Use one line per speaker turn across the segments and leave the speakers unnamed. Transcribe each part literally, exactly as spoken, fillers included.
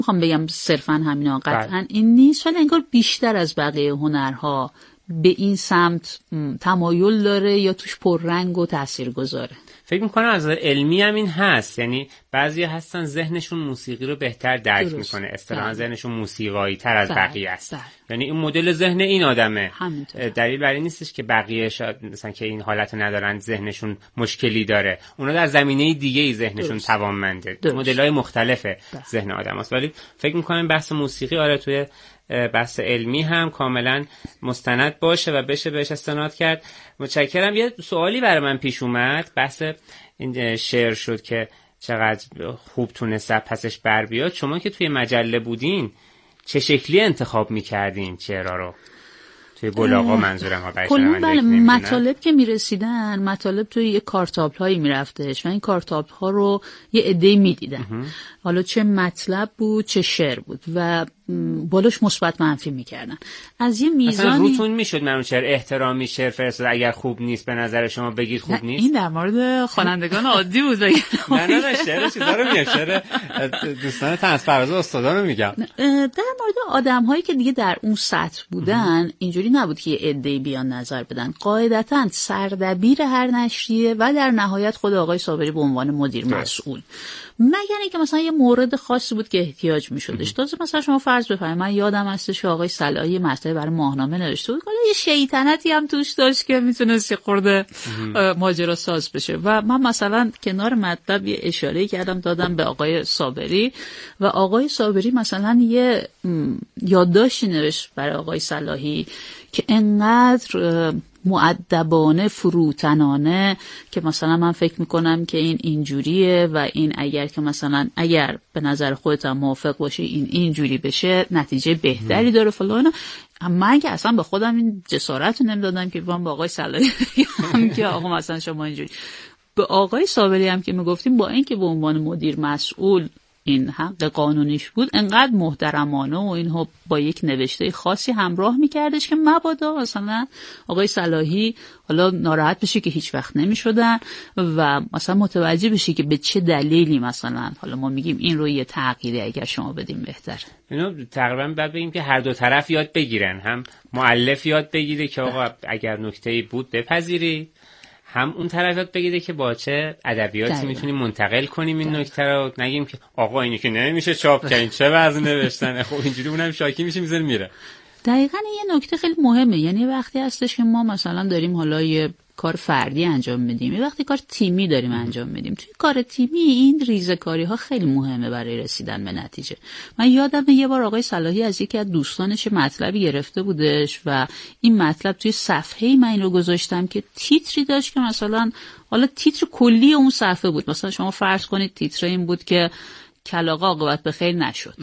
میخوام بگم صرفا همینا، قطعا این نیست، ولی انگار بیشتر از بقیه هنرها به این سمت تمایل داره یا توش پررنگ و تاثیرگذاره.
فکر میکنم از علمی هم این هست، یعنی بعضی هستن ذهنشون موسیقی رو بهتر درک درست. میکنه، اصطلاحاً ذهنشون موسیقایی تر از بله. بقیه است بله. یعنی این مدل ذهن این آدمه، دلیل بر این نیستش که بقیه شاید مثلا که این حالت ندارن ذهنشون مشکلی داره، اونا در زمینه دیگه ای ذهنشون توانمنده، مدل‌های مختلف بله. ذهن آدماست. ولی فکر میکنم بحث موسیقی آره توی بحث علمی هم کاملا مستند باشه و بشه بهش استناد کرد. متشکرم. یه سوالی برای من پیش اومد، بحث این شعر شد که چقدر خوب تونست پسش بر بیاد. شما که توی مجله بودین چه شکلی انتخاب میکردین شعرها رو؟ توی بلاغا منظورم ها
کلا بله مطالب که میرسیدن، مطالب توی یه کارتابل هایی میرفتش و این کارتابل ها رو یه عده‌ای میدیدن، حالا چه مطلب بود چه شعر بود و بالاش مثبت منفی میکردن. از یه میزانی
اصلا روتون میشد من اون شعر احترامی شعر فرستاد اگر خوب نیست به نظر شما بگید خوب نیست؟
این در مورد خوانندگان عادی بود بگید.
نه نه نه شعر چیزا رو میگم، شعر دوستان طنز پرداز استادا رو میگم.
در مورد آدم‌هایی که دیگه در اون سطح بودن اینجوری نبود که یه عده‌ای بیان نظر بدن، قاعدتاً سردبیر هر نشریه و در نهایت خود آقای صابری به عنوان مدیر مسئول، مگر اینکه مثلا یه مورد خاصی بود که احتیاج میشدش. تازه مثلا شما فرض بفرمایید من یادم هستش که آقای صلاحی مطلب برای ماهنامه نوشته بود، حالا یه شیطنتی هم توش داشت که میتونست یه خورده ماجرا ساز بشه و من مثلا کنار مطلب یه اشاره‌ای کردم دادم به آقای صابری و آقای صابری مثلا یه یادداشتی نوشت برای آقای صلاحی که انقدر مؤدبانه فروتنانه که مثلا من فکر میکنم که این اینجوریه و این اگر که مثلا اگر به نظر خودت هم موافق باشی این اینجوری بشه نتیجه بهتری داره فلان. من که اصلا به خودم این جسارت رو نمیدادم که من با آقای صلاحی بگم که آقا مثلا شما اینجوری. به آقای صابری هم که میگفتیم با اینکه به عنوان مدیر مسئول این حق قانونیش بود انقدر محترمانه و اینها با یک نوشته خاصی همراه میکردش که مبادا مثلا آقای صلاحی حالا ناراحت بشه که هیچ وقت نمیشدن و مثلا متوجه بشه که به چه دلیلی مثلا حالا ما میگیم این رو یه تغییری اگر شما بدیم بهتر.
اینو تقریبا بعد بگیم که هر دو طرف یاد بگیرن، هم مؤلف یاد بگیره که آقا اگر نکته‌ای بود بپذیری، هم اون طرف یاد بگیره که با چه ادبیاتی میتونیم منتقل کنیم این نکته رو، نگیم که آقا اینو که نمیشه چاپ کنین چه وضع نوشتن، خب اینجوری اونم شاکی میشه میذاره میره.
دقیقاً یه نکته خیلی مهمه، یعنی وقتی هستش که ما مثلا داریم حالا یه کار فردی انجام میدیم، یه وقتی کار تیمی داریم انجام میدیم، توی کار تیمی این ریزه‌کاری ها خیلی مهمه برای رسیدن به نتیجه. من یادم یه بار آقای صلاحی از یکی از دوستانش مطلبی گرفته بودش و این مطلب توی صفحه‌ای من این رو گذاشتم که تیتری داشت که مثلا حالا تیتر کلی اون صفحه بود، مثلا شما فرض کنید تیتر این بود که کلاغ عاقبت به خیر نشد،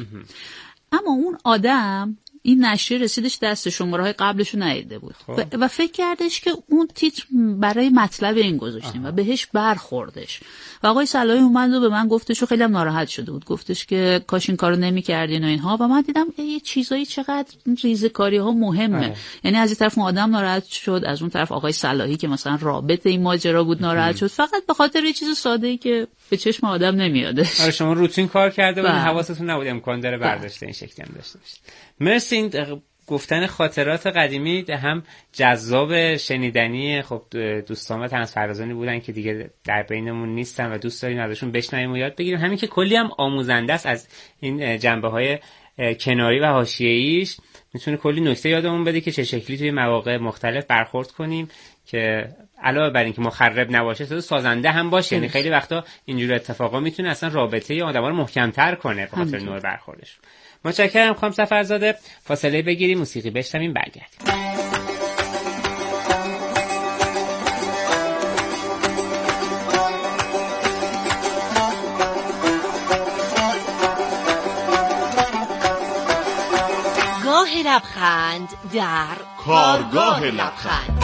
اما اون آدم این نشریه رسیدش دست شماره‌های قبلش رو ندیده بود و, و فکر کردش که اون تیتر برای مطلب این گذاشتیم و بهش برخوردش و آقای صلاحی اومد و به من گفتش و خیلی هم ناراحت شده بود، گفتش که کاش این کارو نمی‌کردین و اینها و من دیدم یه چیزایی چقدر ریزه‌کاری‌ها مهمه آه. یعنی از این طرف اون آدم ناراحت شد، از اون طرف آقای صلاحی که مثلا رابط این ماجرا بود ناراحت شد، فقط به خاطر یه چیز ساده‌ای که به چشم آدم نمیادش.
آره شما روتین کار کرده بودین، حواستون نبود امکان داره برداشت این شکلی هم داشته باشید. مرسی. گفتن خاطرات قدیمی هم جذاب شنیدنی. خب دوستان و طنز پردازانی بودن که دیگه در بینمون نیستن و دوست داریم ازشون بشنویم و یاد بگیریم، همین که کلی هم آموزنده است از این جنبه‌های کناری و حاشیه‌ایش، میتونه کلی نکته یادمون بده که چه شکلی توی مواقع مختلف برخورد کنیم که علاوه بر اینکه مخرب نباشه تو سازنده هم باشه. یعنی خیلی وقتا اینجور اتفاقا میتونه اصلا رابطه آدما رو محکم‌تر کنه به خاطر نوع برخوردش. متشکرم خانم سفرزاده. فاصله بگیریم، موسیقی بشنویم، برگردیم.
گاه لبخند در
کارگاه لبخند.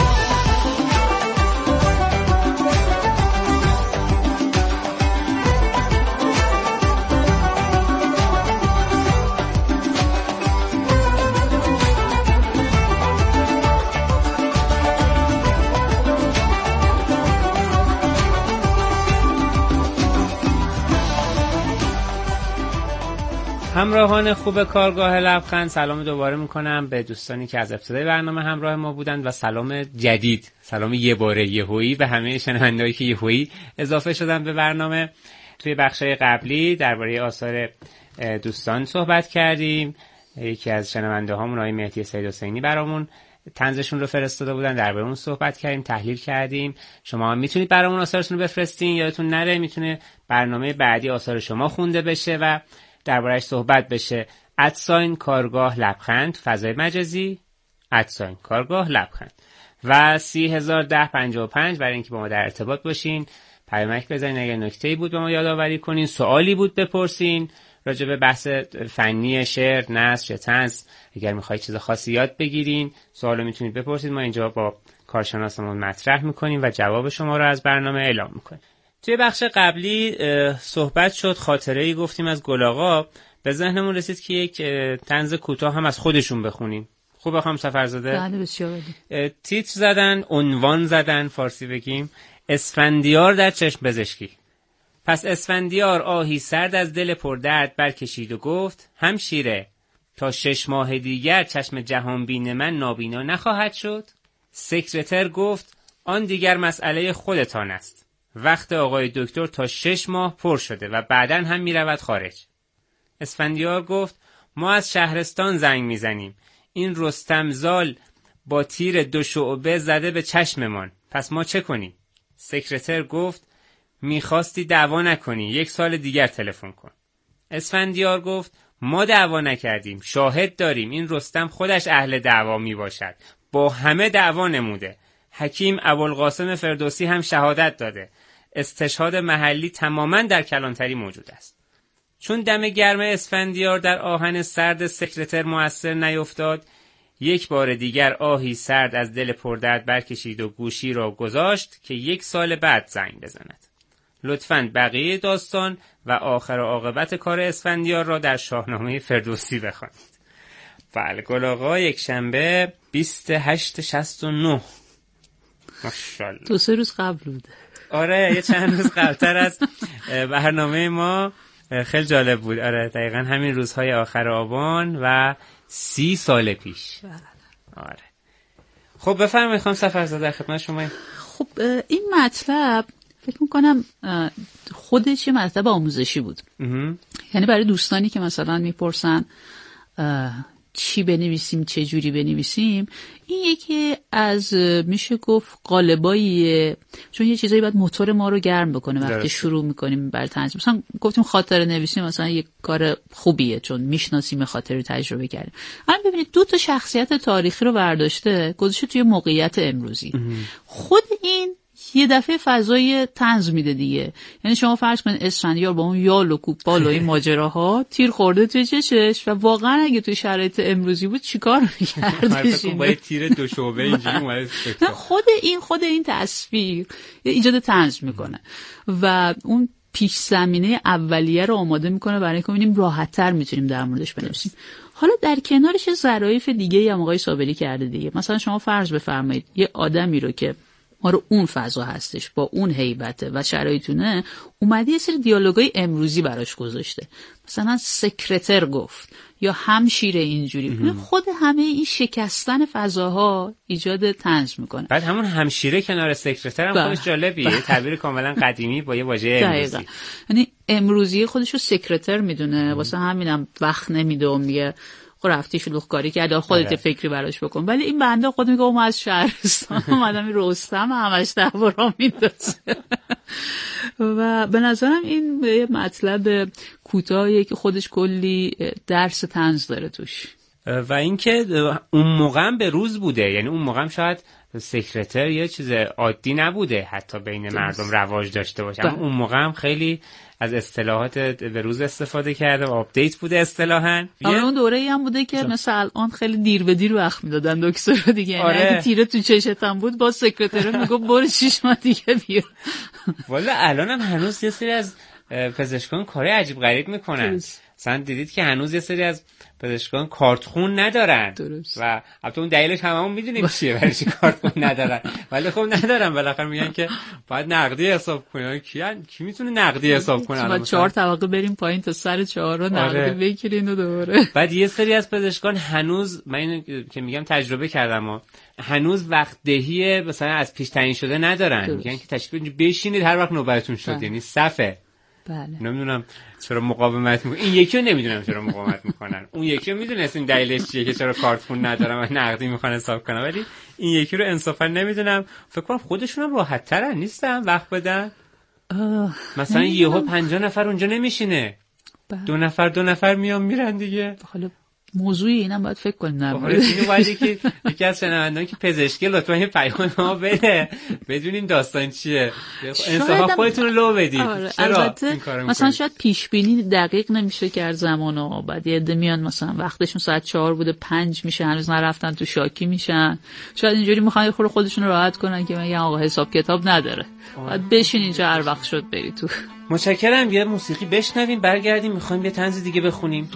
همراهان خوب کارگاه لبخند، سلام دوباره میکنم به دوستانی که از ابتدای برنامه همراه ما بودند و سلام جدید، سلام یه باره یهویی به همه شنوندهایی که یهویی اضافه شدن به برنامه. توی بخشای قبلی درباره آثار دوستان صحبت کردیم. یکی از شنونده هامون آقای مهدی سید حسینی برامون طنزشون رو فرستاده بودن، درباره اون صحبت کردیم، تحلیل کردیم. شما هم میتونید برامون آثارتون رو بفرستین، یادتون نره میتونه برنامه بعدی آثار شما خونده بشه و درباره‌اش صحبت بشه. ادساین کارگاه لبخند فضای مجازی، ادساین کارگاه لبخند و سی هزار ده پنجاه و پنج برای اینکه با ما در ارتباط باشین، پیامک بزنین، اگر نکته‌ای بود به ما یادآوری کنین، سوالی بود بپرسین راجع به بحث فنی شعر، نثر، طنز. اگر میخواید چیز خاصی یاد بگیرین، سوالو میتونید بپرسید، ما اینجا با کارشناسمون مطرح میکنیم و جواب شما رو از برنامه اعلام میکنیم. توی بخش قبلی صحبت شد، خاطره‌ای گفتیم از گل آقا، به ذهنمون رسید که یک طنز کوتاه هم از خودشون بخونیم. خوبه خانم سفرزاده؟
بله بسیار عالی.
تیتر زدن، عنوان زدن، فارسی بگیم، اسفندیار در چشم پزشکی. پس اسفندیار آهی سرد از دل پردرد برکشید و گفت همشیره تا شش ماه دیگر چشم جهانبین من نابینا نخواهد شد. سکرتر گفت آن دیگر مسئله خودتان است. وقت آقای دکتر تا شش ماه پر شده و بعداً هم می رود خارج. اسفندیار گفت ما از شهرستان زنگ می زنیم. این رستم زال با تیر دو شعبه زده به چشممان. پس ما چه کنیم؟ سکرتر گفت میخواستی دعوا نکنی، یک سال دیگر تلفن کن. اسفندیار گفت ما دعوا نکردیم، شاهد داریم، این رستم خودش اهل دعوا می باشد، با همه دعوا نموده. حکیم ابوالقاسم فردوسی هم شهادت داده. استشهاد محلی تماماً در کلانتری موجود است. چون دم گرم اسفندیار در آهن سرد سکرتر مؤثر نیفتاد، یک بار دیگر آهی سرد از دل پردرد برکشید و گوشی را گذاشت که یک سال بعد زنگ بزند. لطفاً بقیه داستان و آخر و عاقبت کار اسفندیار را در شاهنامه فردوسی بخوانید. بله، گل آقا یک شنبه بیست و هشت شصت و نه. ماشاءالله.
دو سه روز قبل بوده.
آره یه چند روز قبلتر از برنامه ما. خیلی جالب بود. آره دقیقاً همین روزهای آخر آبان و سی سال پیش. آره. خب بفرمایید خانم سفرزاده، در خدمت شما.
خب این مطلب فکر میکنم خودش یه مطلب آموزشی بود. یعنی برای دوستانی که مثلا میپرسن چی بنویسیم، چه جوری بنویسیم، این یکی از میشه گفت قالباییه، چون یه چیزایی باید موتور ما رو گرم بکنه وقتی درست. شروع میکنیم بر طنز. مثلا گفتیم خاطره نویسیم مثلا یک کار خوبیه چون میشناسیم خاطره رو تجربه کردیم. الان ببینید دو تا شخصیت تاریخی رو برداشته گذاشته توی موقعیت امروزی. خود این یه دفعه فضای طنز میده دیگه. یعنی شما فرض کنید اسفندیار با اون یال و کوپال و این ماجراها تیر خورده توی چشش و واقعا اگه توی شرایط امروزی بود چیکار می‌کردش؟
با یه تیر دو شعبه اینجوری اومده.
خود این خود این تصویر ایجاد طنز میکنه و اون پیش زمینه اولیه رو آماده میکنه برای اینکه ببینیم راحت‌تر میتونیم در موردش بنویسیم. حالا در کنارش ظرافت دیگه هم آقای صابری کرده دیگه. مثلا شما فرض بفرمایید یه آدمی رو که ما رو اون فضا هستش با اون هیبته و شرایطونه اومده یه سری دیالوگای امروزی براش گذاشته، مثلا سکرتر گفت یا همشیره اینجوری. خود همه این شکستن فضاها ایجاد طنز میکنه.
بعد همون همشیره کنار سکرتر هم خودش جالبیه، تعبیر کاملا قدیمی با یه واژه امروزی.
یعنی امروزی خودش رو سکرتر میدونه، واسه همینم وقت نمیده و میگه رفتی شلوغکاری کرد خودت فکری براش بکن. ولی این بنده خود میگه ما از شهرستان اومدم رستم همش دعوا میندازه. و به نظرم این یه مطلب کوتاهیه که خودش کلی درس طنز داره توش.
و اینکه اون موقع به روز بوده، یعنی اون موقع شاید سکرتر یه چیز عادی نبوده حتی بین مردم رواج داشته باشه، اما اون موقع هم خیلی از اصطلاحات به روز استفاده کرده و آپدیت بوده اصطلاحاً.
اون دوره‌ای هم بوده که مثلا الان خیلی دیر به دیر وقت میدادن دکتر دیگه. آره. یعنی اگه تیره تو چشت هم بود با سکرتر میگفت برو شش ماه دیگه بیا.
والا الان هم هنوز یه سری از پزشکان کار عجیب غریب میکنن. مثلا دیدید که هنوز یه سری از پزشکان کارتخون ندارن. درست. و البته اون دلیلش هممون میدونیم چیه برای چی کارتخون ندارن، ولی خب ندارن، بالاخره میگن که باید نقدی حساب کنن. کی کی میتونه نقدی حساب کنه؟
ما چهار طبقه بریم پایین تا سر چهار رو نقدی آره. بگیرین و دوباره.
بعد یه سری از پزشکان هنوز، من اینو که میگم تجربه کردم، و هنوز وقت دهی مثلا از پیش تعیین شده ندارن. میگن که تشریف بشینید هر وقت نوبتتون شد، یعنی صفه.
بله.
نمیدونم چرا مقاومت میکنن. این یکی رو نمیدونم چرا مقاومت میکنن. اون یکی رو میدونستیم دلیلش چیه که چرا کارتخون ندارن و نقدی میخوان حساب کنن، ولی این یکی رو انصافا نمیدونم. فکر کنم خودشون هم راحت ترن نیستن وقت بدن. مثلا یهو پنجاه نفر اونجا نمیشینه، دو نفر دو نفر میان میرن دیگه.
حالا موضوعی اینم باید فکر کنیم. نه
حالا اینو باید که یکی از شنوندگان که پزشکی لطفا یه پیام ما بده بدونیم داستان چیه. انصافا خودتون رو لو بدید.
آره. البته مثلا شاید پیش بینی دقیق نمیشه کرد زمانو. بعد یه عده میان مثلا وقتشون ساعت چهار بوده پنج میشه هنوز نرفتن تو شاکی میشن. شاید اینجوری میخوان خود خودشون رو راحت کنن که میگن آقا حساب کتاب نداره، بعد بشین اینجا هر وقت شد بری تو.
متشکرم. یه موسیقی بشنویم برگردیم میخوایم یه طنز دیگه بخونیم.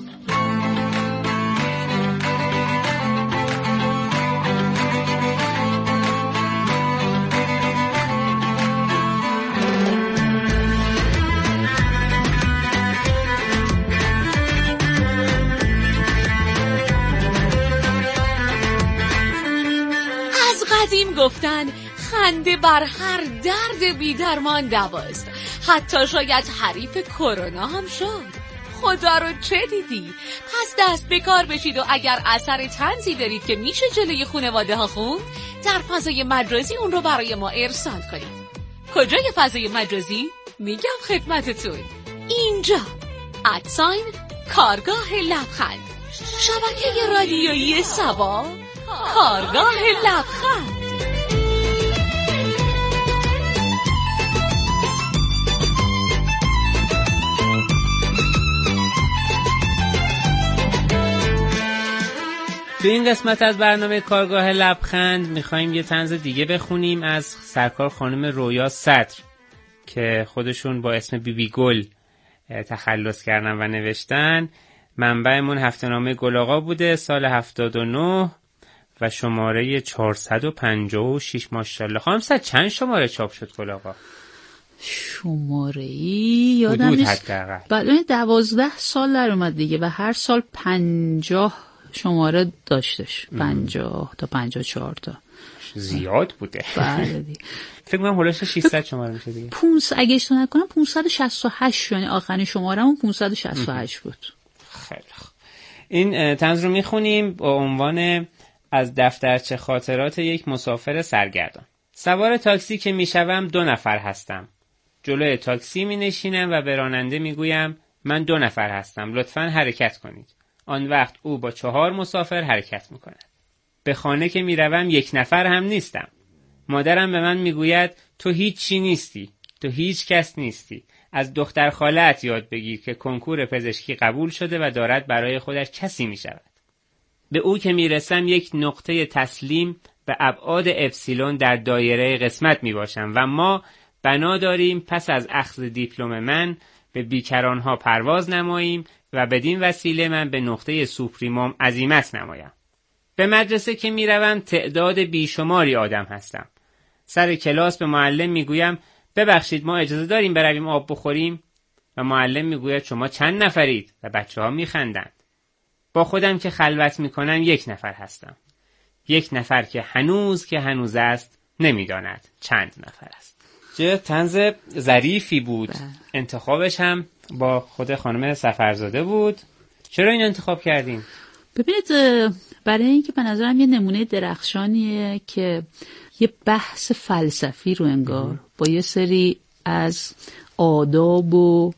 قدیم گفتن خنده بر هر درد بی درمان دواست، حتی شاید حریف کرونا هم شد. خدا رو چه دیدی؟ پس دست به کار بشید و اگر اثر طنزی دارید که میشه جلوی خانواده ها خوند، در فضای مجازی اون رو برای ما ارسال کنید. کجای فضای مجازی؟ میگم خدمتتون، اینجا ادساین کارگاه لبخند، شبکه رادیویی سبا، کارگاه لبخند.
تو این قسمت از برنامه کارگاه لبخند میخواییم یه طنز دیگه بخونیم از سرکار خانم رویا صدر که خودشون با اسم بی بی گل تخلص کردن و نوشتن. منبعمون هفته‌نامه گل آقا بوده سال هفتاد و نه و شماره چهارصد و پنجاه و شش. ماشاءالله. خانم صد چند شماره چاپ شد گل آقا؟
شماره ای یادم نیست. بله دوازده سال در اومد دیگه و هر سال پنجاه شماره داشتش. پنجاه تا پنجاه و چهار تا.
زیاد بوده.
بله دیگه.
فکر کنم هولش ششصد شماره میشه دیگه.
پانصد اگه اشتباه نکنم پانصد و شصت و هشت، یعنی آخرین شمارهمون پانصد و شصت و هشت بود.
خیلی خوب. این طنز رو میخونیم با عنوان از دفترچه خاطرات یک مسافر سرگردان. سوار تاکسی که میشوم دو نفر هستم. جلوی تاکسی می نشینم و به راننده میگویم من دو نفر هستم، لطفاً حرکت کنید. آن وقت او با چهار مسافر حرکت میکند. به خانه که میروم یک نفر هم نیستم. مادرم به من میگوید تو هیچی نیستی، تو هیچ کس نیستی. از دختر خاله‌ات یاد بگیر که کنکور پزشکی قبول شده و دارد برای خودش کسی میشود. به او که میرسم یک نقطه تسلیم به ابعاد اپسیلون در دایره قسمت میباشم و ما بنا داریم پس از اخذ دیپلم من به بیکرانها پرواز نماییم و بدین وسیله من به نقطه سوپریموم عزیمت نمایم. به مدرسه که میروم تعداد بیشماری آدم هستم. سر کلاس به معلم میگویم ببخشید ما اجازه داریم برویم آب بخوریم؟ و معلم میگوید شما چند نفرید؟ و بچه ها میخندند. با خودم که خلوت میکنم یک نفر هستم. یک نفر که هنوز که هنوز است نمیداند چند نفر است. چه طنز ظریفی بود. بله. انتخابش هم با خود خانم سفرزاده بود. چرا این انتخاب کردیم؟
ببینید برای اینکه به نظرم یه نمونه درخشانیه که یه بحث فلسفی رو انگار با یه سری از آداب و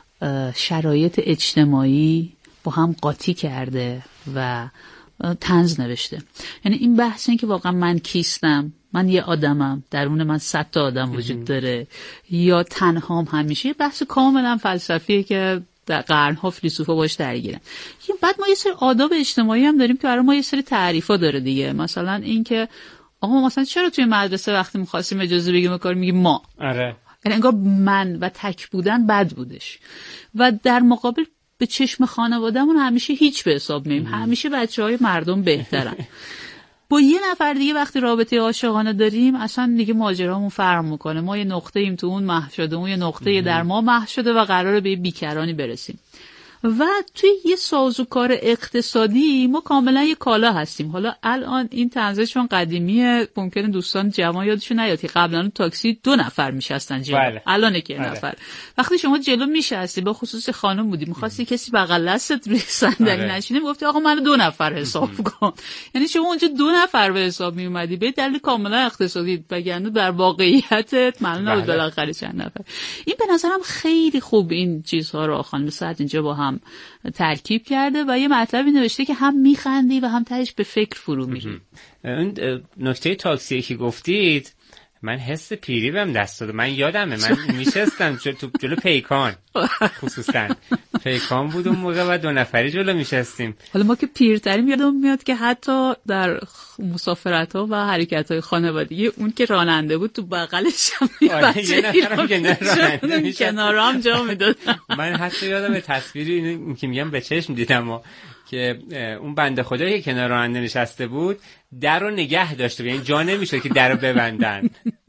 شرایط اجتماعی با هم قاطی کرده و طنز نوشته. یعنی این بحث این که واقعا من کیستم، من یه آدمم، درون من صد تا آدم وجود داره یا تنهام همیشه، یه بحث کاملا فلسفیه که در قرنها فیلسوفا باش درگیرن. بعد ما یه سری آداب اجتماعی هم داریم که برای ما یه سری تعریفا داره دیگه. مثلا این که آقا مثلا چرا توی مدرسه وقتی می‌خواستیم اجازه بگیریم کار میگیم ما.
آره.
یعنی انگار من و تک بودن بد بودش و در مقابل به چشم خانوادهمون همیشه هیچ به حساب نیم، همیشه بچه‌های مردم بهترن. با یه نفر دیگه وقتی رابطه عاشقانه داریم اصلا دیگه ماجرامون فرق میکنه. ما یه نقطه ایم تو اون محو شده، اون یه نقطه در ما محو شده و قراره به بیکرانی برسیم. و توی یه سازوکار اقتصادی ما کاملا یه کالا هستیم. حالا الان این طنزه چون قدیمیه ممکنه دوستان جوان یادشون نیاد که قبلا تاکسی دو نفر میشستن جلو،
بله.
الان که
بله.
نفر. وقتی شما جلو میشستی به خصوص خانم بودی می‌خواستی کسی بغل دستت روی صندلی نشینه میگفتی آقا منو دو نفر حساب کن. یعنی شما اونجا دو نفر به حساب می اومدی به دلیل کاملا اقتصادی، وگرنه در واقعیت معلوم نبود بالاخره چند نفر. این به نظرم خیلی خوب این چیزها رو خانم سعد اینجا با هم ترکیب کرده و یه مطلبی نوشته که هم میخندی و هم تهش به فکر فرو میری.
اون نکته تاکسی که گفتید من حس پیری بهم دست داد. من یادمه من میشستم جل تو جلو پیکان، خصوصا پیکان بود اون موقع و دو نفری جلو میشستیم.
حالا ما که پیرتریم یادم میاد که حتی در مسافرت ها و حرکت های خانوادگی اون که راننده بود تو بغلش هم یه
نفرم که راننده میشست
کنارم جا میداد.
من حتی یادم تصویری این که میگم به چشم دیدم که اون بنده خدایی که کنار راننده نشسته بود در رو نگه داشته بود، یعنی جا نمیشه که در رو ببندن.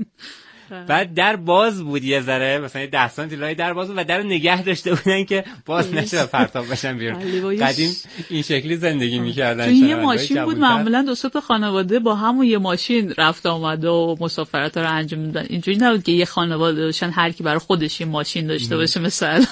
بعد در باز بود یه ذره مثلا ده سانتی لای در باز بود و در رو نگه داشته بودن که باز نشه و پرتاب بشن بیرون. قدیم این شکلی زندگی می‌کردن.
چون یه ماشین بود معمولا دو سه تا خانواده با همون یه ماشین رفت آمده و مسافرت رو انجام میدادن. اینجوری نبود که یه خانواده داشتن هر کی برای خودش یه ماشین داشته باشه مثلا.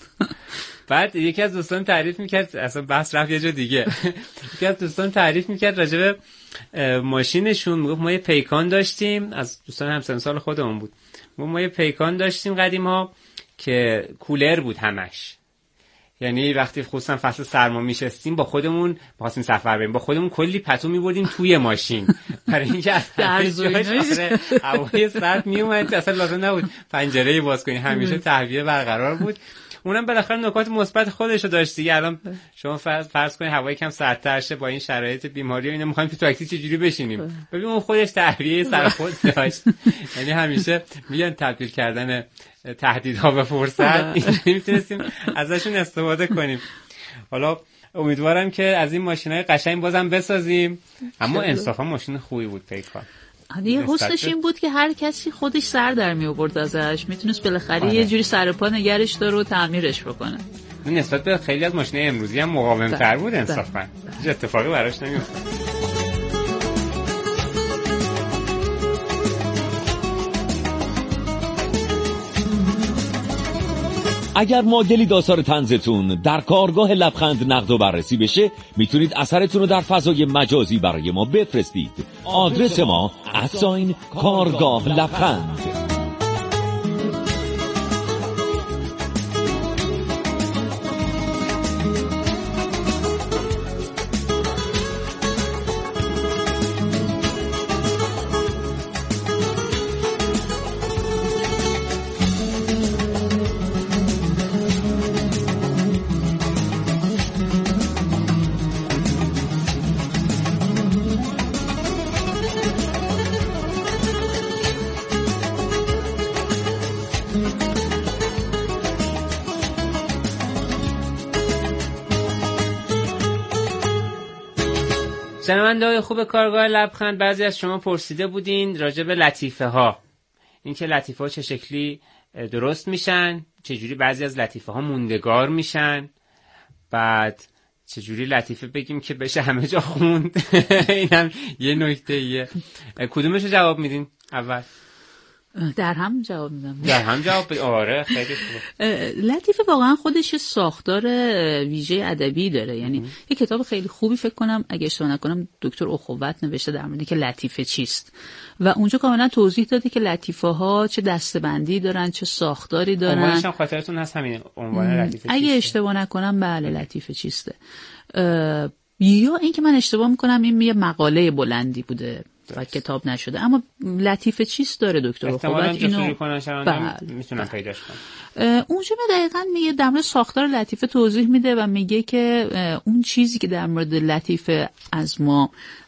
بعد یکی از دوستان تعریف میکرد، اصلا بحث رفت یه جا دیگه. یکی از دوستان تعریف میکرد راجع به ماشینشون، میگفت ما یه پیکان داشتیم، از دوستان همسن سال خودمون بود، ما ما یه پیکان داشتیم قدیما که کولر بود همش. یعنی وقتی خصوصا فصل سرما میشستیم با خودمون می‌خواستیم سفر بریم با خودمون کلی پتو می‌بردیم توی ماشین برای اینکه از جاش هوای سرد میومد، اصلا لازم نبود پنجره باز کنی، همیشه تهویه برقرار بود. اونم بالاخره نکات مثبت خودش رو داشت دیگه. الان شما فرض فرض کنید هوای کم سردتر شه با این شرایط بیماری و اینا می‌خوایم تو تاکسی چه جوری بشینیم، ببین اون خودش تهویه سر خود داشت. یعنی همیشه میگن تبدیل کردن تهدیدها به فرصت، میتونستیم ازشون استفاده کنیم. حالا امیدوارم که از این ماشینای قشنگ بازم بسازیم، اما انصافا ماشین خوبی بود پیکان.
یه حسنش این بود که هر کسی خودش سر در می آورد ازش، میتونست بالاخره یه جوری سر پا نگرش داره و تعمیرش بکنه.
نسبت به خیلی از ماشینای امروزی هم مقاوم‌تر بود انصافا، هیچ اتفاقی براش نمیافتاد.
اگر معادلی آثار طنزتون در کارگاه لبخند نقد و بررسی بشه، میتونید اثرتون رو در فضای مجازی برای ما بفرستید. آدرس ما ات کارگاه لبخند.
شنونده‌های خوب کارگاه لبخند، بعضی از شما پرسیده بودین راجع به لطیفه ها، اینکه لطیفه ها چه شکلی درست میشن، چجوری بعضی از لطیفه ها موندگار میشن، بعد چجوری لطیفه بگیم که بشه همه جا خوند. اینم یه نکته ایه. کدومش رو جواب میدین اول؟
در هم جواب میدم.
در هم جواب بید. آره خیلی خوبه.
لطیفه واقعا خودش ساختار ویژه ادبی داره. یعنی ام. یه کتاب خیلی خوبی فکر کنم اگه اشتباه نکنم دکتر اخوت نوشته در مورد که لطیفه چیست و اونجا کاملا توضیح داده که لطیفه ها چه دسته‌بندی دارن، چه ساختاری دارن.
عنوانش هم خاطرتون هست همین عنوان لطیفه چیست؟
اگه اشتباه نکنم بله لطیفه چیسته. یا اینکه من اشتباه میکنم این یه مقاله بلندی بوده و کتاب نشده، اما لطیفه چیست داره دکتر اخوت اینو
بله. میتونم پیداش کنم.
اونجا دقیقاً میگه در مورد ساختار لطیفه توضیح میده و میگه که اون چیزی که در مورد لطیفه از ما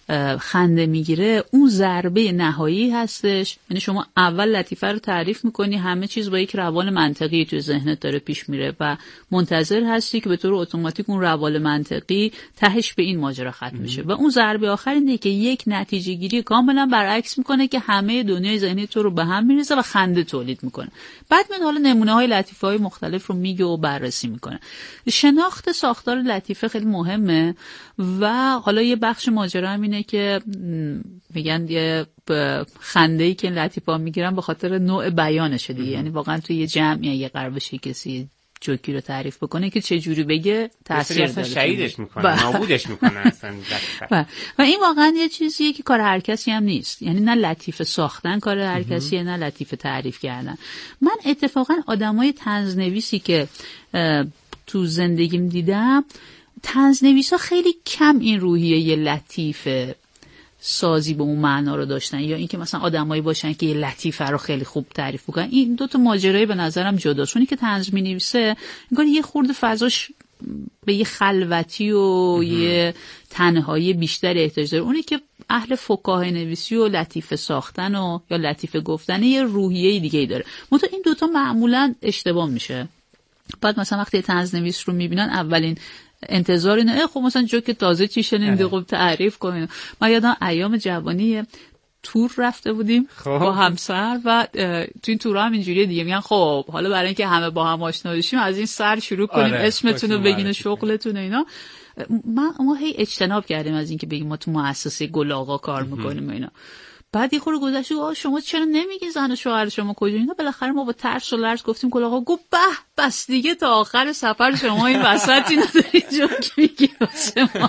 خنده میگیره، اون ضربه نهایی هستش. یعنی شما اول لطیفه رو تعریف میکنی، همه چیز با یک روال منطقی توی ذهنت داره پیش میره و منتظر هستی که به طور اتوماتیک اون روال منطقی تهش به این ماجرا ختم میشه و اون ضربه آخر اینه که یک نتیجه گیری کاملا برعکس میکنه که همه دنیای ذهنی تو رو به هم میریزه و خنده تولید میکنه. بعد من حالا نمونه های لطیفه های مختلف رو میگه و بررسی میکنه. شناخت ساختار لطیفه خیلی مهمه و حالا یه بخش ماجرا هم اینه که میگن یه خنده‌ای که لطیفه‌ها میگیرن به خاطر نوع بیانشه دیگه. یعنی واقعا توی یه جمعی یه قرار بشه کسی جوکی رو تعریف بکنه که چه جوری بگه تاثیر داره،
شهیدش میکنه، نابودش میکنه اصلا.
و, و این واقعا یه چیزیه که کار هر کسی هم نیست. یعنی نه لطیفه ساختن کار هر کسیه، نه لطیفه تعریف کردن. من اتفاقا آدمای طنزنویسی که تو زندگیم دیدم، طنزنویسا خیلی کم این روحیه یه لطیفه سازی به اون معنا رو داشتن، یا اینکه مثلا آدمایی باشن که یه لطیفه رو خیلی خوب تعریف بکنن. این دو تا ماجرای به نظرم جداست. اونی که طنز می‌نویسه انگار یه خورده فضاش به یه خلوتی و یه تنهایی بیشتر احتیاج داره. اونی که اهل فکاهه نویسی و لطیفه ساختن و یا لطیفه گفتن یه روحیه دیگه‌ای داره. منتها این دوتا معمولاً اشتباه میشه. بعد مثلا وقتی طنزنویس رو میبینن اولین انتظار اینه خب مثلا جوک تازه چی شنیدی خب تعریف کنین. من یادم ایام جوانی تور رفته بودیم خوب. با همسر و تو این تورها هم اینجوریه دیگه، میگن خب حالا برای اینکه همه با هم آشنا بشیم از این سر شروع کنیم، آره. اسمتون رو بگین و شغلتون و اینا. ما ما هی اجتناب کردیم از اینکه بگیم ما تو مؤسسه گل آقا کار میکنیم و اینا. بعد یه خورده گذشت آ شما چرا نمیگین زن و شوهر شما کجا اینا؟ بالاخره ما با ترس و لرز گفتیم گل آقا. گفت به بس دیگه تا آخر سفر شما این وسطی نداری جوک میگی واسه ما.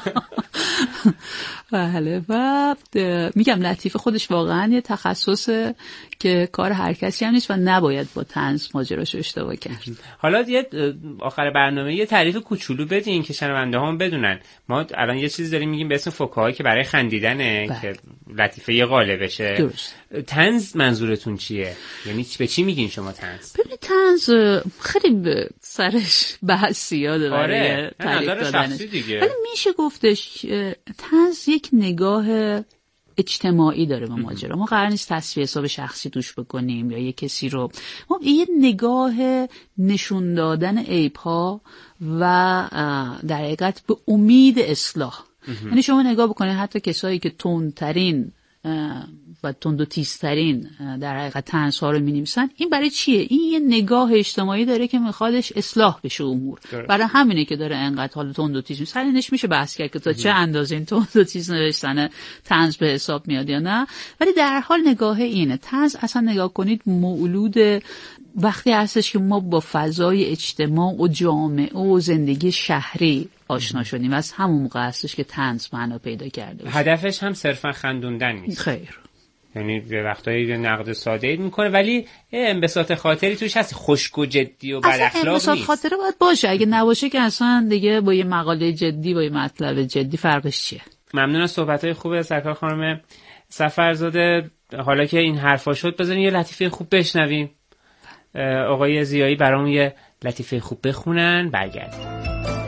بله. و میگم لطیفه خودش واقعا یه تخصصه که کار هر کسی هم نیست و نباید با طنز ماجراشو اشتباه کرد.
حالا یه آخر برنامه یه تعریف کوچولو بدین که شنونده هم بدونن. ما الان یه چیزی داریم میگیم به اسم فکاهی که برای خندیدنه بله. که لطیفه یه قالب بشه. درست. طنز منظورتون چیه؟ یعنی به چی میگین شما طنز؟
ببینید طنز خیلی سرش بحث زیاده برای
آره.
تعریف دادنش.
ولی
میشه گفتش طنز یک نگاه اجتماعی داره به ماجرا. ما قرار نیست تصفیه حساب شخصی توش بکنیم یا یه کسی رو، ما یه نگاه نشون دادن عیب‌ها و در حقیقت به امید اصلاح. یعنی شما نگاه بکنید حتی کسایی که تندترین و تند و تیزترین در حقیقت طنزها رو می‌نویسن، این برای چیه؟ این یه نگاه اجتماعی داره که میخوادش اصلاح بشه امور. برای همینه که داره انقدر حال تند و تیز می‌نویسه. اینش میشه بحث کرد که تا چه اندازه این تند و تیز نوشتن طنز به حساب میاد یا نه، ولی در حال نگاه اینه. طنز اصلا نگاه کنید مولود وقتی هستش که ما با فضای اجتماع و جامعه و زندگی شهری آشنا شدیم، از همون موقع هستش که طنز معنا پیدا کرده.
هدفش هم صرفا خندوندن نیست.
خیر.
یعنی به وقتایی نقد ساده ای میکنه ولی انبساط خاطری توش هست، خشک و جدی و بد اخلاق نیست.
انبساط خاطره باید باشه، اگه نباشه که اصلا دیگه با یه مقاله جدی با یه مطلب جدی فرقش چیه؟
ممنون از صحبت‌های خوب سرکار خانم سفرزاده. حالا که این حرفا شد بذارین یه لطیفه خوب بشنویم. آقای ضیایی برامون یه لطیفه خوب بخونن برگردیم.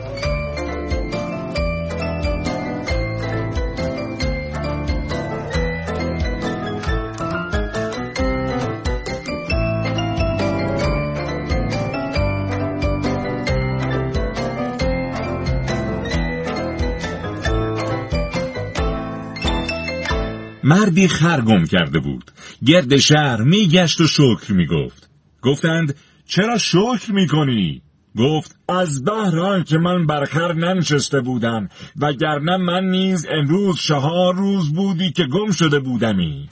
مردی خر گم کرده بود. گرد شهر میگشت و شکر میگفت. گفتند چرا شکر میکنی؟ گفت از بهر آن که من بر خر ننشسته بودم، وگرنه من نیز امروز چهار روز بودی که گم شده بودمی.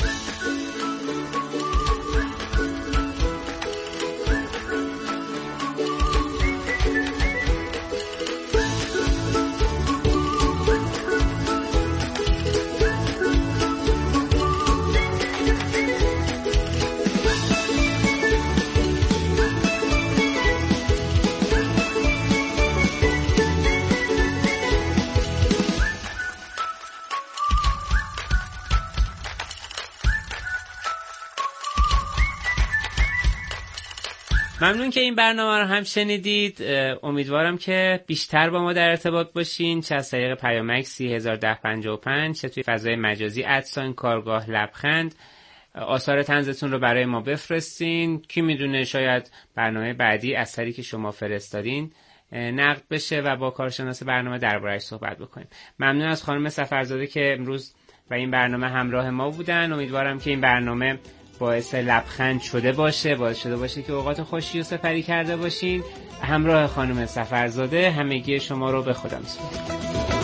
ممنون که این برنامه رو هم شنیدید. امیدوارم که بیشتر با ما در ارتباط باشین، چه از طریق پیامک سی هزار و ده پنجاه و پنج، چه توی فضای مجازی ادساین کارگاه لبخند. آثار طنزتون رو برای ما بفرستین. کی میدونه شاید برنامه بعدی اثری که شما فرستادین نقد بشه و با کارشناس برنامه درباره‌اش صحبت بکنیم. ممنون از خانم سفرزاده که امروز و این برنامه همراه ما بودن. امیدوارم که این برنامه باعث لبخند شده باشه، باعث شده باشه که اوقات خوشی رو سپری کرده باشین. همراه خانم سفرزاده همگی شما رو به خدا میسپارم.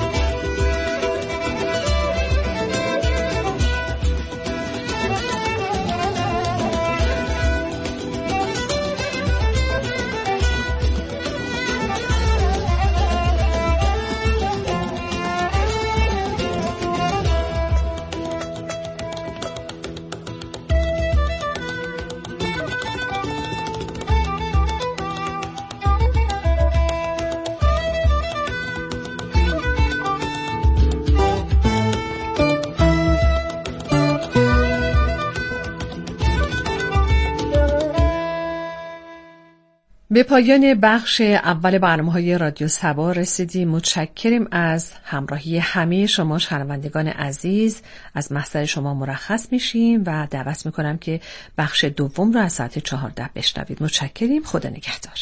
به پایان بخش اول برنامه‌های رادیو صبا رسیدیم. متشکریم از همراهی همه شما شنوندگان عزیز. از محضر شما مرخص میشیم و دعوت میکنم که بخش دوم رو از ساعت چهارده بشنوید. متشکریم. خدا نگهدار.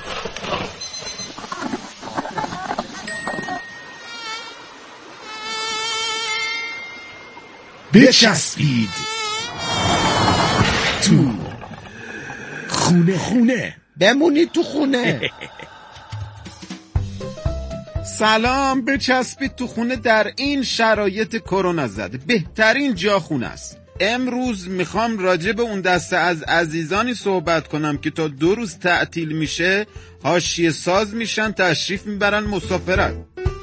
بچسبید تو خونه خونه
بمونید تو خونه.
سلام، بچسبید تو خونه در این شرایط کرونا زده بهترین جا خونه است. امروز میخوام راجع به اون دسته از عزیزانی صحبت کنم که تا دو روز تعطیل میشه حاشیه ساز میشن، تشریف میبرن مسافرت.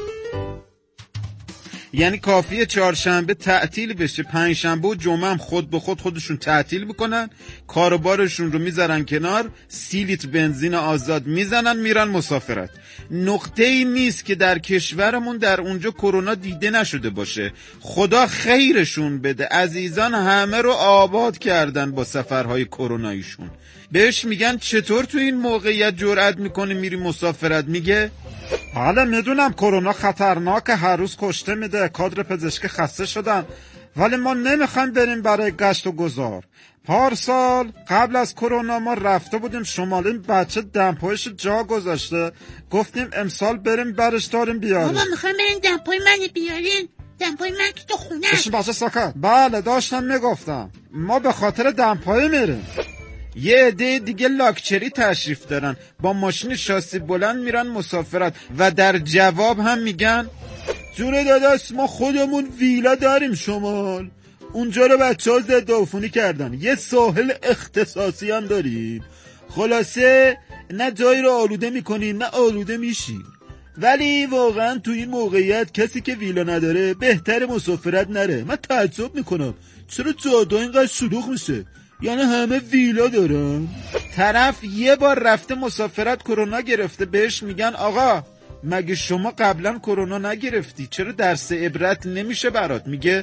یعنی کافیه چهارشنبه تعطیل بشه، پنجشنبه و جمعه هم خود به خود خودشون تعطیل بکنن، کاروبارشون رو میذارن کنار، سی لیتر بنزین آزاد میزنن میرن مسافرت. نقطه ای نیست که در کشورمون در اونجا کرونا دیده نشده باشه. خدا خیرشون بده، عزیزان همه رو آباد کردن با سفرهای کروناییشون. بهش میگن چطور تو این موقعیت جرأت میکنی میری مسافرت؟ میگه
حالا میدونم کرونا خطرناکه، هر روز کشته میده، کادر پزشکی خسته شدن، ولی ما نمیخوایم بریم برای گشت و گذار. پارسال قبل از کرونا ما رفته بودیم شمالی، بچه دمپایش جا گذاشته، گفتیم امسال بریم برش داریم بیاریم.
بابا میخوایم بریم دمپای من بیاریم، دمپای من که تو خونه.
بشین بچه ساکت. بله داشتم میگفتم ما به خاطر دمپایی میریم.
یه عده دیگه لاکچری تشریف دارن، با ماشین شاسی بلند میرن مسافرت و در جواب هم میگن
جون داداش ما خودمون ویلا داریم شمال، اونجا رو بچه ها ضد عفونی کردن، یه ساحل اختصاصی هم داریم، خلاصه نه جایی رو آلوده میکنیم نه آلوده میشیم. ولی واقعا تو این موقعیت کسی که ویلا نداره بهتر مسافرت نره. من تعجب میکنم چرا جادا اینقدر شلوغ میشه، یعنی همه ویلا دارن.
طرف یه بار رفته مسافرت کرونا گرفته، بهش میگن آقا مگه شما قبلا کرونا نگرفتی، چرا درس عبرت نمیشه برات؟ میگه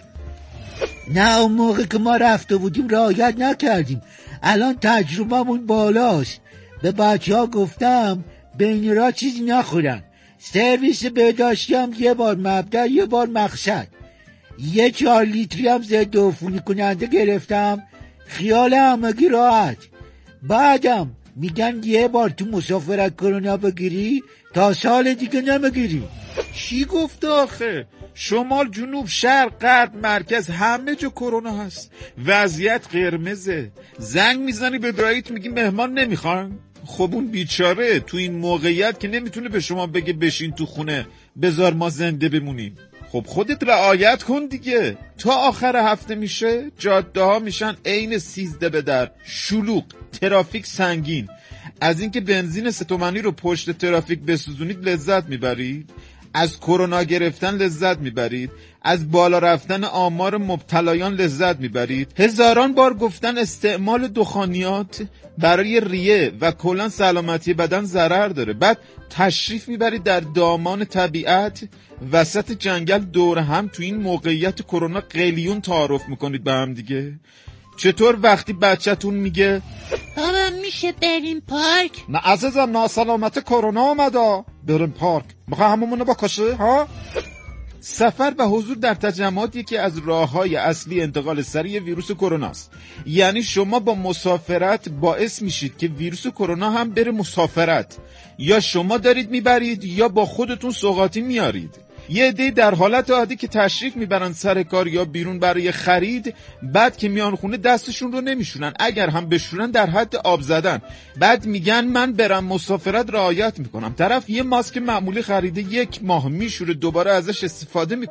نه اون موقع که ما رفته بودیم رعایت نکردیم، الان تجربه‌مون بالاست. به بچه ها گفتم بین را چیزی نخورن، سرویس بهداشتی هم یه بار مبدأ یه بار مقصد، یه چهار لیتری هم ضد عفونی کننده گرفتم، خیال همگی راحت. بعدم میگن یه بار تو مسافرت کرونا بگیری تا سال دیگه نمیگیری.
چی گفته آخه؟ شمال، جنوب، شرق، غرب، مرکز همه جا کرونا هست، وضعیت قرمزه. زنگ میزنی به داییت میگی مهمان نمیخوان. خب اون بیچاره تو این موقعیت که نمیتونه به شما بگه بشین تو خونه بذار ما زنده بمونیم. خب خودت رعایت کن دیگه. تا آخر هفته میشه جاده ها میشن عین سیزده به در، شلوغ، ترافیک سنگین. از اینکه بنزین سه تومانی رو پشت ترافیک بسوزونید لذت میبرید، از کرونا گرفتن لذت میبرید، از بالا رفتن آمار مبتلایان لذت میبرید. هزاران بار گفتن استعمال دخانیات برای ریه و کلا سلامتی بدن ضرر داره، بعد تشریف میبرید در دامان طبیعت وسط جنگل دور هم تو این موقعیت کرونا قلیون تعارف میکنید به هم دیگه. چطور وقتی بچه‌تون میگه
بابا میشه بریم پارک؟
نه عزیزم، ناسلامت کرونا اومده. بریم پارک بخواه همونو بکشه ها؟ سفر و حضور در تجمعات یکی از راه‌های اصلی انتقال سریع ویروس کرونا است. یعنی شما با مسافرت باعث میشید که ویروس کرونا هم بره مسافرت. یا شما دارید میبرید یا با خودتون سوغاتی میارید. یه عده در حالت عادی که تشریف میبرن سر کار یا بیرون برای خرید، بعد که میان خونه دستشون رو نمیشونن، اگر هم بشونن در حد آب زدن. بعد میگن من برم مسافرت رعایت میکنم. طرف یه ماسک معمولی خریده یک ماه میشوره، دوباره ازش استفاده میکنه.